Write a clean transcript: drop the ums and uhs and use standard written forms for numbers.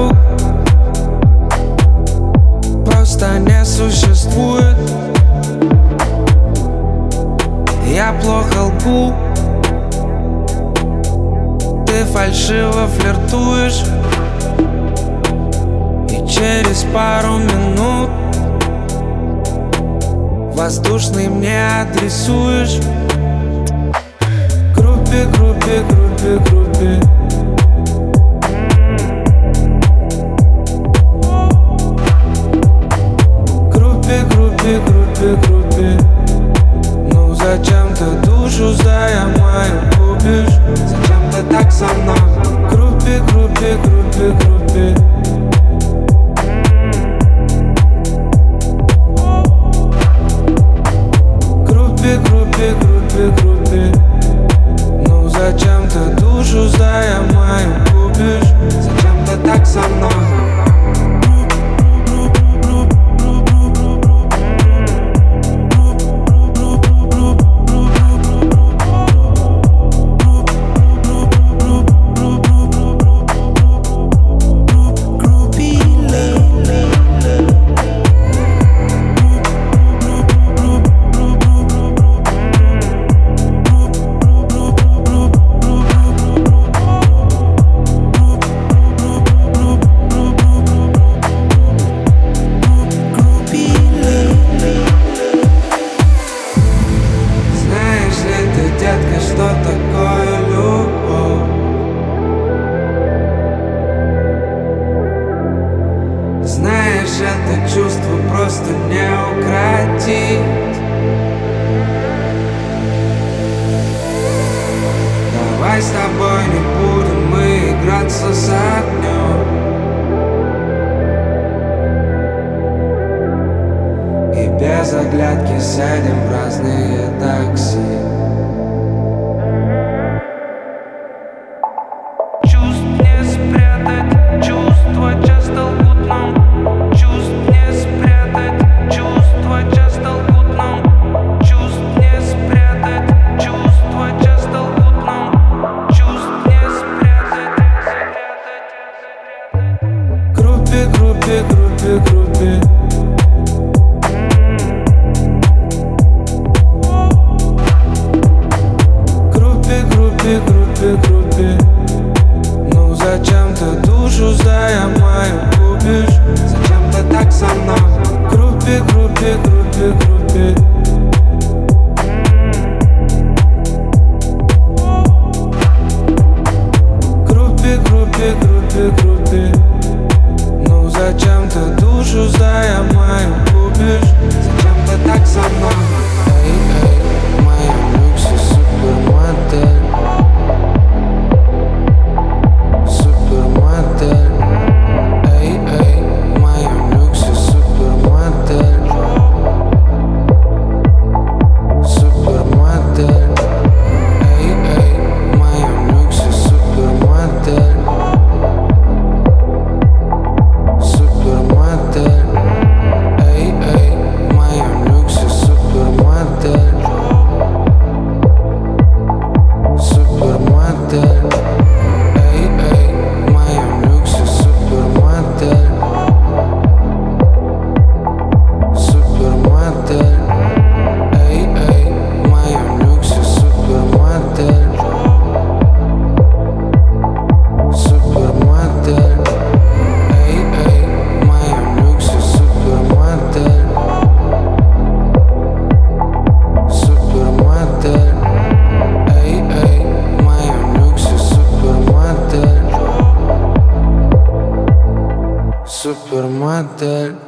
вокруг просто не существует. Я плохо лгу, ты фальшиво флиртуешь, и через пару минут воздушный мне адресуешь. Группе, группе, группе, группе. Группе, группе, группе, группе. Ну зачем ты душу зая мою губишь? Зачем ты так со мной? Группе, группе, группе, группе. Группе, группе, группе, группе. Ну зачем ты душу зая мою губишь? Зачем ты так со мной? Что такое любовь? Знаешь, это чувство просто не укротить. Давай с тобой не будем мы играться с огнем, и без оглядки сядем в разные такси. Группе, группе, группе. Группе, группе, группе, группе. Ну зачем ты душу зая мою губишь? Зачем ты так со мной? Группе, группе, группе, группе. Группе, группе, группе, группе. Ну зачем ты душу зая мою губишь? Зачем ты так со мной? Эй, эй, моя люкси супермодель. Супермодель. Эй, эй, моя люкси супермодель. Супермодель. Эй, эй, моя люкси супермодель. Супермодель. Эй, эй, моя люкси супермодель. Супермодель. Эй, эй, моя люкси супермодель. Супермодель. Эй, эй, моя люкси супермодель. Супермодель. Эй, эй, моя люкси супермодель. Супермодель. Эй, эй, моя люкси супермодель. Супермодель.